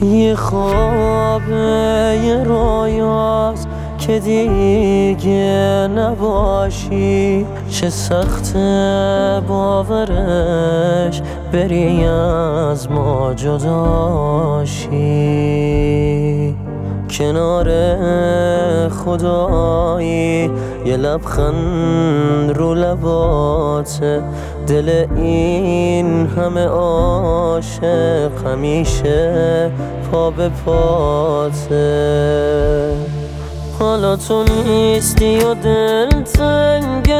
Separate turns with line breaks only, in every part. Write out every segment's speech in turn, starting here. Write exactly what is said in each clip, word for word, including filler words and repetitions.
یه خواب یه رویاست که دیگه نباشی، چه سخته باورش بری از ما جداشی. کنار خدایی یه لبخند رو لباته، دل این همه عاشق همیشه پا به پاته. حالا تو نیستی و دل تنگ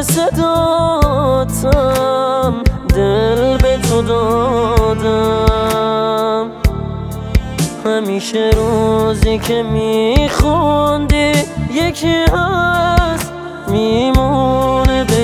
صداتم، دل به تو دادم. همیشه روزی که میخوندی یکی هست میمونه به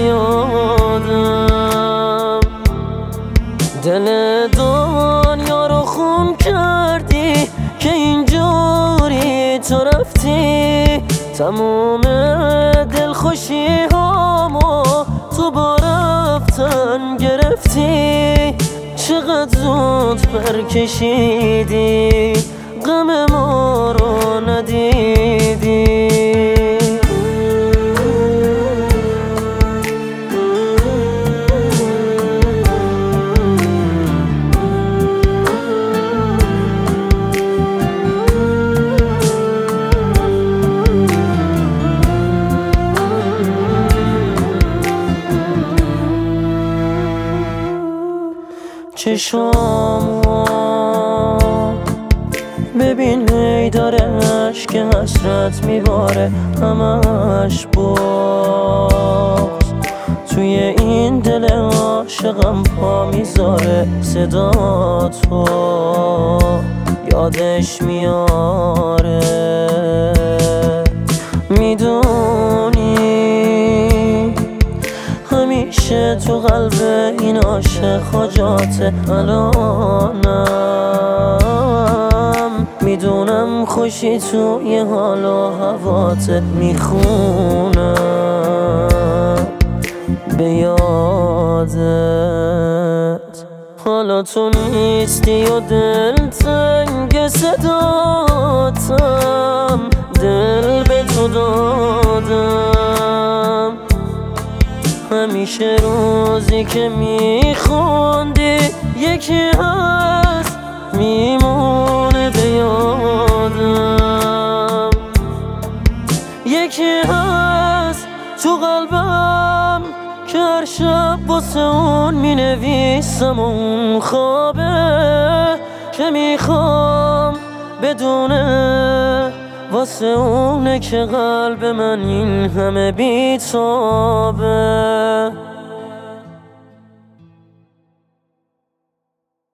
یادم. دل دنیا رو خون کردی که اینجوری تو رفتی، تموم دلخوشی هامو تو با رفتن گرفتی. چقدر زود پر کشیدی غم ما رو ندیدی. چشامو ببین هی داره عشق حسرت میباره، همش باز توی این دل عاشقم پا میذاره. صدا تو یادش میاره، میدونی همیشه تو قلب این عاشق حاجاته. الانم میدونم خوشی تو یه حال و هواته، میخونم به یادت. حالا تو نیستی و دل تنگ صداتم، دل به تو دادم. همیشه روزی که میخوندی یکی هست میمونه به یادم. یکی هست تو قلبم که هر شب واسه اون مینویسم، اون خوابه که میخوام بدونه واسه اونه که قلب من این همه بیتابه.